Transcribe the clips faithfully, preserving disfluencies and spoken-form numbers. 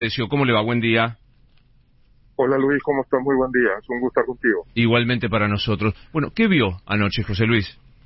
¿Cómo le va? Buen día. Hola Luis, ¿cómo estás? Muy buen día, es un gusto estar contigo. Igualmente para nosotros. Bueno, ¿qué vio anoche, José Luis?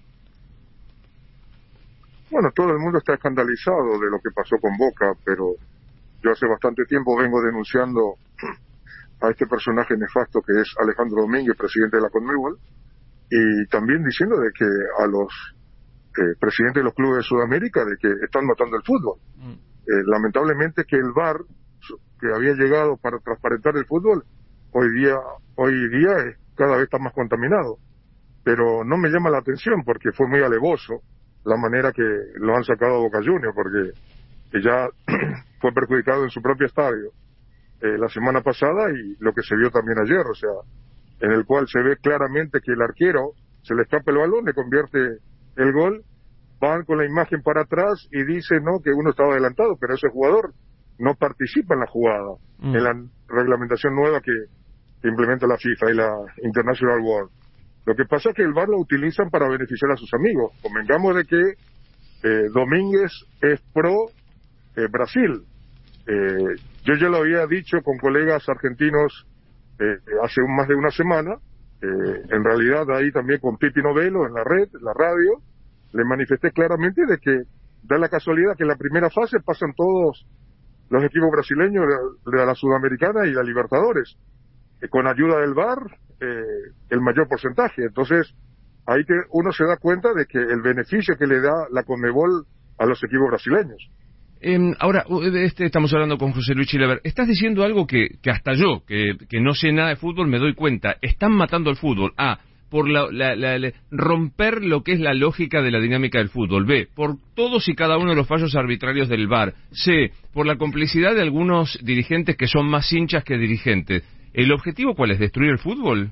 Bueno, todo el mundo está escandalizado de lo que pasó con Boca, pero yo hace bastante tiempo vengo denunciando a este personaje nefasto que es Alejandro Domínguez, presidente de la Conmebol, y también diciendo de que a los eh, presidentes de los clubes de Sudamérica de que están matando el fútbol. Mm. Eh, lamentablemente que el V A R, que había llegado para transparentar el fútbol, hoy día hoy día es, cada vez está más contaminado. Pero no me llama la atención porque fue muy alevoso la manera que lo han sacado a Boca Juniors, porque que ya fue perjudicado en su propio estadio eh, la semana pasada y lo que se vio también ayer, o sea, en el cual se ve claramente que el arquero se le escapa el balón, le convierte el gol, van con la imagen para atrás y dice no que uno estaba adelantado, pero ese jugador no participa en la jugada, mm. en la reglamentación nueva que, que implementa la FIFA y la International Board. Lo que pasa es que el V A R lo utilizan para beneficiar a sus amigos. Convengamos de que eh, Domínguez es pro eh, Brasil. Eh, yo ya lo había dicho con colegas argentinos eh, hace un, más de una semana. Eh, en realidad ahí también con Pipi Novelo en la red, en la radio, le manifesté claramente de que da la casualidad que en la primera fase pasan todos los equipos brasileños de, de la Sudamericana y la Libertadores, eh, con ayuda del V A R, eh, el mayor porcentaje. Entonces, ahí que uno se da cuenta de que el beneficio que le da la Conmebol a los equipos brasileños. Eh, ahora, este, estamos hablando con José Luis Chilever. Estás diciendo algo que, que hasta yo, que, que no sé nada de fútbol, me doy cuenta. Están matando al fútbol. A, por la, la, la, la, romper lo que es la lógica de la dinámica del fútbol. B, por todos y cada uno de los fallos arbitrarios del V A R. C, por la complicidad de algunos dirigentes que son más hinchas que dirigentes. ¿El objetivo cuál es? ¿Destruir el fútbol?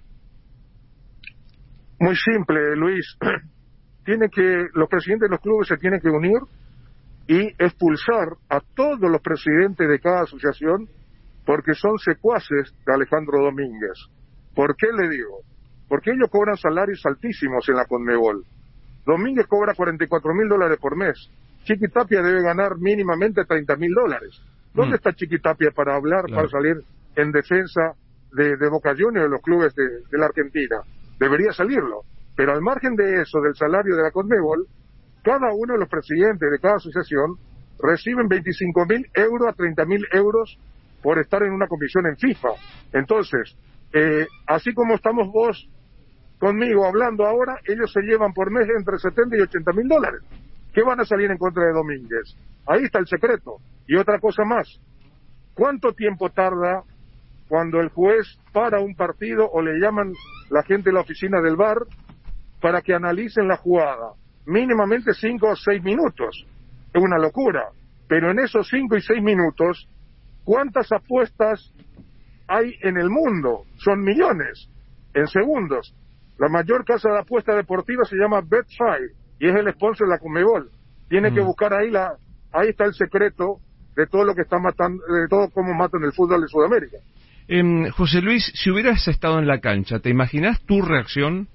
Muy simple, Luis. Tiene que, los presidentes de los clubes se tienen que unir y expulsar a todos los presidentes de cada asociación porque son secuaces de Alejandro Domínguez. ¿Por qué le digo? Porque ellos cobran salarios altísimos en la Conmebol. Domínguez cobra cuarenta y cuatro mil dólares por mes. Chiquitapia debe ganar mínimamente treinta mil dólares. ¿Dónde mm. está Chiquitapia para hablar, claro, para salir en defensa de, de Boca Juniors, de los clubes de, de la Argentina? Debería salirlo. Pero al margen de eso, del salario de la Conmebol, cada uno de los presidentes de cada asociación reciben veinticinco mil euros a treinta mil euros por estar en una comisión en FIFA. Entonces, eh, así como estamos vos conmigo hablando ahora, ellos se llevan por mes entre setenta y ochenta mil dólares. ¿Qué van a salir en contra de Domínguez? Ahí está el secreto. Y otra cosa más, ¿cuánto tiempo tarda cuando el juez para un partido o le llaman la gente de la oficina del V A R para que analicen la jugada? Mínimamente cinco o seis minutos. Es una locura. Pero en esos cinco y seis minutos, ¿cuántas apuestas hay en el mundo? Son millones. En segundos. La mayor casa de apuesta deportiva se llama Betfair y es el sponsor de la Conmebol. Tiene mm. que buscar ahí la, ahí está el secreto de todo lo que está matando, de todo cómo matan el fútbol de Sudamérica. Eh, José Luis, si hubieras estado en la cancha, ¿te imaginas tu reacción?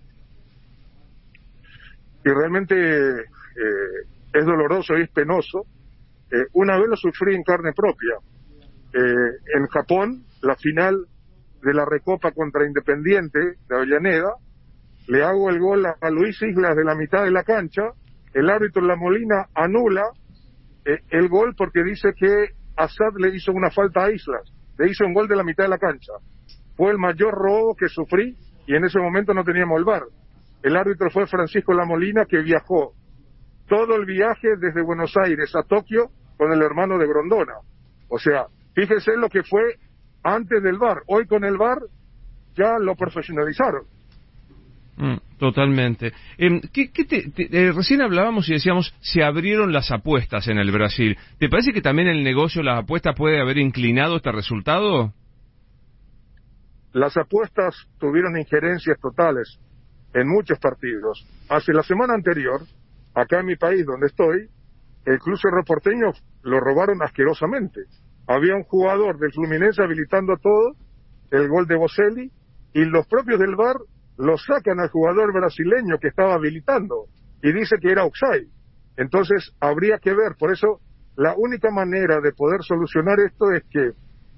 Y realmente eh, es doloroso y es penoso. Eh, una vez lo sufrí en carne propia. Eh, en Japón, la final de la Recopa contra Independiente de Avellaneda, le hago el gol a, a Luis Islas de la mitad de la cancha, el árbitro La Molina anula eh, el gol porque dice que Assad le hizo una falta a Islas, le hizo un gol de la mitad de la cancha. Fue el mayor robo que sufrí y en ese momento no teníamos el V A R. El árbitro fue Francisco La Molina, que viajó todo el viaje desde Buenos Aires a Tokio con el hermano de Grondona. O sea, fíjese lo que fue antes del V A R. Hoy con el V A R ya lo profesionalizaron. Mm, totalmente. Eh, ¿qué, qué te, te, eh, recién hablábamos y decíamos, se abrieron las apuestas en el Brasil. ¿Te parece que también el negocio de las apuestas puede haber inclinado este resultado? Las apuestas tuvieron injerencias totales en muchos partidos. Hace la semana anterior, acá en mi país donde estoy, el Club Cerro Porteño lo robaron asquerosamente. Había un jugador del Fluminense habilitando todo, el gol de Boselli, y los propios del V A R lo sacan al jugador brasileño que estaba habilitando y dice que era offside. Entonces habría que ver, por eso la única manera de poder solucionar esto es que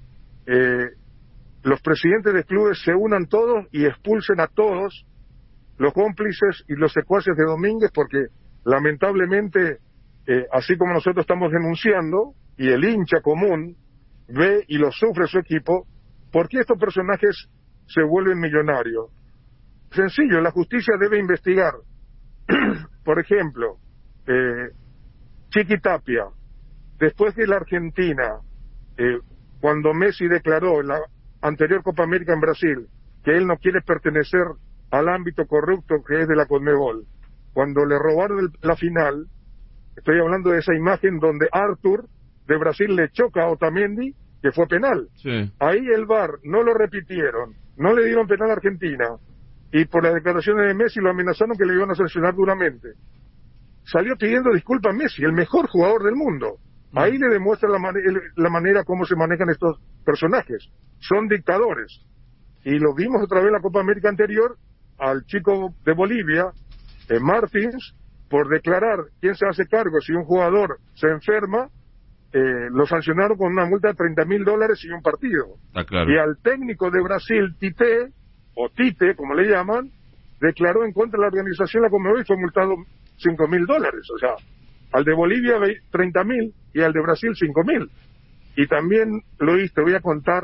eh, los presidentes de clubes se unan todos y expulsen a todos los cómplices y los secuaces de Domínguez, porque lamentablemente, eh, así como nosotros estamos denunciando, y el hincha común ve y lo sufre su equipo, ¿por qué estos personajes se vuelven millonarios? Sencillo, la justicia debe investigar. Por ejemplo, eh, Chiqui Tapia, después de la Argentina, eh, cuando Messi declaró en la anterior Copa América en Brasil que él no quiere pertenecer al ámbito corrupto que es de la Conmebol, cuando le robaron el, la final, estoy hablando de esa imagen donde Arthur de Brasil le choca a Otamendi, que fue penal. Sí. Ahí el V A R no lo repitieron, no le dieron penal a Argentina, y por las declaraciones de Messi lo amenazaron que le iban a sancionar duramente. Salió pidiendo disculpas a Messi, el mejor jugador del mundo. Ahí le demuestra la, man la manera como se manejan estos personajes. Son dictadores. Y lo vimos otra vez en la Copa América anterior al chico de Bolivia, eh, Martins, por declarar quién se hace cargo si un jugador se enferma, eh, lo sancionaron con una multa de treinta mil dólares y un partido. Ah, claro. Y al técnico de Brasil, Tite, o Tite, como le llaman, declaró en contra de la organización la Conmebol y fue multado cinco mil dólares. O sea, al de Bolivia treinta mil y al de Brasil cinco mil. Y también, Luis, te voy a contar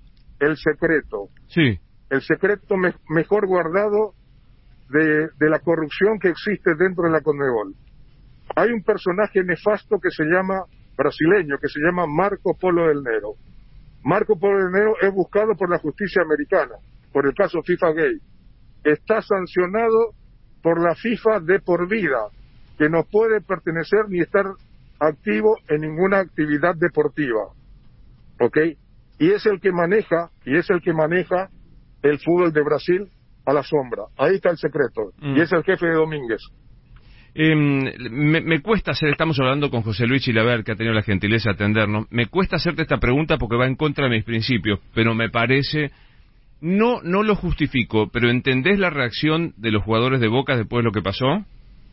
el secreto. Sí. El secreto me mejor guardado de, de la corrupción que existe dentro de la Conmebol. Hay un personaje nefasto que se llama, brasileño, que se llama Marco Polo del Nero. Marco Polo del Nero es buscado por la justicia americana, por el caso FIFA Gay. Está sancionado por la FIFA de por vida, que no puede pertenecer ni estar activo en ninguna actividad deportiva. ¿Ok? Y es el que maneja, y es el que maneja el fútbol de Brasil a la sombra. Ahí está el secreto. Mm. Y es el jefe de Domínguez. Eh, me, me cuesta hacer, estamos hablando con José Luis Chilaver, que ha tenido la gentileza de atendernos, me cuesta hacerte esta pregunta porque va en contra de mis principios, pero me parece, no no lo justifico, pero ¿entendés la reacción de los jugadores de Boca después de lo que pasó?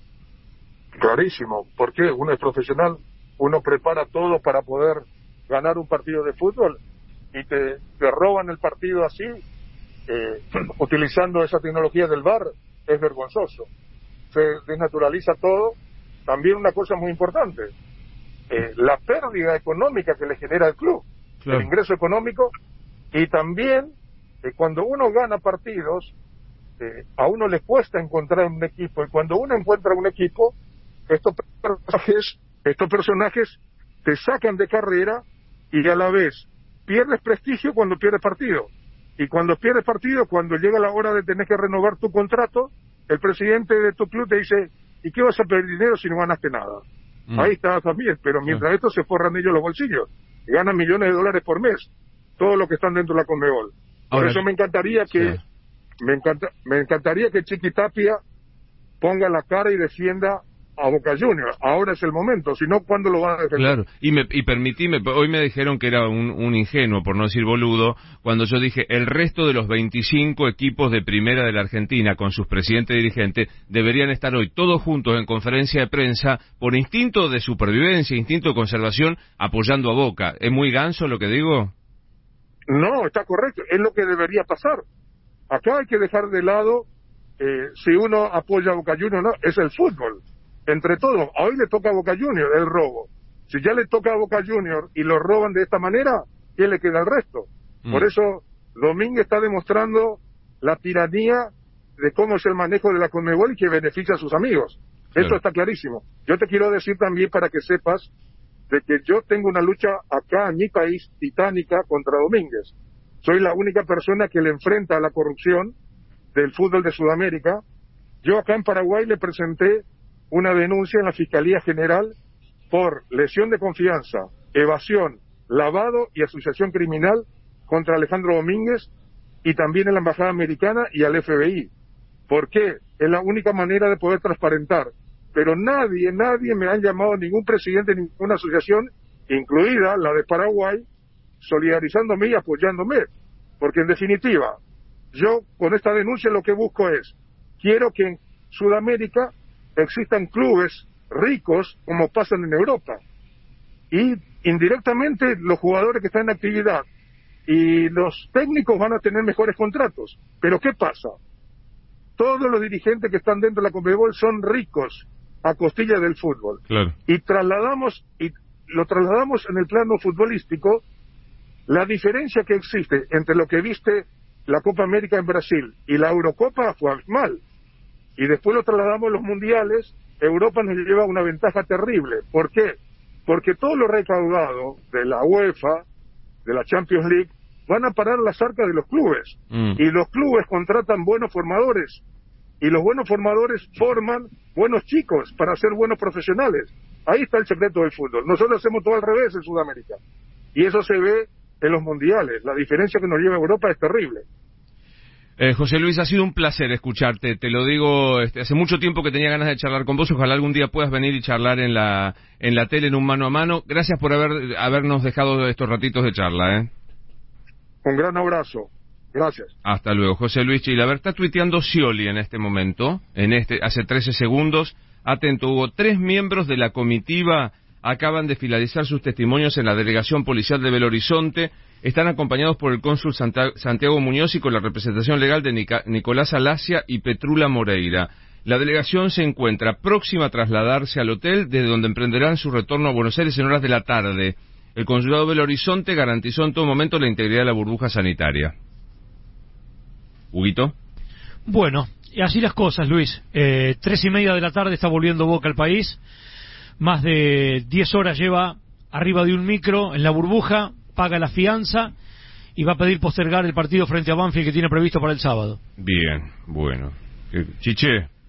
Clarísimo, porque uno es profesional, uno prepara todo para poder ganar un partido de fútbol y te, te roban el partido así, eh, utilizando esa tecnología del V A R, es vergonzoso. Se desnaturaliza todo. También una cosa muy importante, eh, la pérdida económica que le genera al club, claro. El ingreso económico, y también eh, cuando uno gana partidos, eh, a uno le cuesta encontrar un equipo, y cuando uno encuentra un equipo, estos personajes, estos personajes te sacan de carrera y a la vez pierdes prestigio cuando pierdes partido. Y cuando pierdes partido, cuando llega la hora de tener que renovar tu contrato, el presidente de tu club te dice, ¿y qué vas a perder dinero si no ganaste nada? Mm. Ahí está también, pero mientras mm. esto se forran ellos los bolsillos, ganan millones de dólares por mes, todos los que están dentro de la Conmebol. Por Ahora, eso me encantaría que, sí. me, encanta, me encantaría que Chiqui Tapia ponga la cara y defienda a Boca Juniors. Ahora es el momento, si no, ¿cuándo lo van a defender? Claro, y, me, y permitime, hoy me dijeron que era un, un ingenuo, por no decir boludo, cuando yo dije el resto de los veinticinco equipos de primera de la Argentina, con sus presidentes y dirigentes, deberían estar hoy todos juntos en conferencia de prensa, por instinto de supervivencia, instinto de conservación, apoyando a Boca. ¿Es muy ganso lo que digo? No, está correcto, es lo que debería pasar. Acá hay que dejar de lado, eh, si uno apoya a Boca Juniors, no, es el fútbol. Entre todos, hoy le toca a Boca Juniors el robo. Si ya le toca a Boca Juniors y lo roban de esta manera, ¿qué le queda al resto? Mm. Por eso Domínguez está demostrando la tiranía de cómo es el manejo de la Conmebol y que beneficia a sus amigos. Claro. Esto está clarísimo. Yo te quiero decir también para que sepas de que yo tengo una lucha acá en mi país titánica contra Domínguez. Soy la única persona que le enfrenta a la corrupción del fútbol de Sudamérica. Yo acá en Paraguay le presenté una denuncia en la Fiscalía General por lesión de confianza, evasión, lavado y asociación criminal contra Alejandro Domínguez y también en la Embajada Americana y al F B I. ¿Por qué? Es la única manera de poder transparentar. Pero nadie, nadie me han llamado, ningún presidente, ninguna asociación, incluida la de Paraguay, solidarizándome y apoyándome. Porque en definitiva, yo con esta denuncia lo que busco es, quiero que en Sudamérica existan clubes ricos como pasan en Europa. y indirectamente los jugadores que están en actividad y los técnicos van a tener mejores contratos. Pero ¿qué pasa? Todos los dirigentes que están dentro de la Conmebol son ricos a costilla del fútbol. Claro. Y trasladamos, y lo trasladamos en el plano futbolístico, la diferencia que existe entre lo que viste la Copa América en Brasil y la Eurocopa fue abismal. Y después lo trasladamos a los mundiales, Europa nos lleva una ventaja terrible. ¿Por qué? Porque todo lo recaudado de la UEFA, de la Champions League, van a parar las arcas de los clubes. Mm. Y los clubes contratan buenos formadores. Y los buenos formadores forman buenos chicos para ser buenos profesionales. Ahí está el secreto del fútbol. Nosotros hacemos todo al revés en Sudamérica. Y eso se ve en los mundiales. La diferencia que nos lleva Europa es terrible. Eh, José Luis, ha sido un placer escucharte. Te lo digo, este, hace mucho tiempo que tenía ganas de charlar con vos. Ojalá algún día puedas venir y charlar en la en la tele, en un mano a mano. Gracias por haber habernos dejado estos ratitos de charla, ¿eh? Un gran abrazo. Gracias. Hasta luego. José Luis Chilaver. Está tuiteando Scioli en este momento, en este hace trece segundos. Atento, Hugo. Tres miembros de la comitiva acaban de finalizar sus testimonios en la delegación policial de Belo Horizonte. Están acompañados por el cónsul Santiago Muñoz y con la representación legal de Nica, Nicolás Alacia y Petrula Moreira. La delegación se encuentra próxima a trasladarse al hotel, desde donde emprenderán su retorno a Buenos Aires en horas de la tarde. El consulado de Belo Horizonte garantizó en todo momento la integridad de la burbuja sanitaria. ¿Huguito? Bueno, y así las cosas, Luis. Eh, tres y media de la tarde está volviendo Boca al país. Más de diez horas lleva arriba de un micro en la burbuja, paga la fianza y va a pedir postergar el partido frente a Banfield que tiene previsto para el sábado. Bien, bueno. Chiche.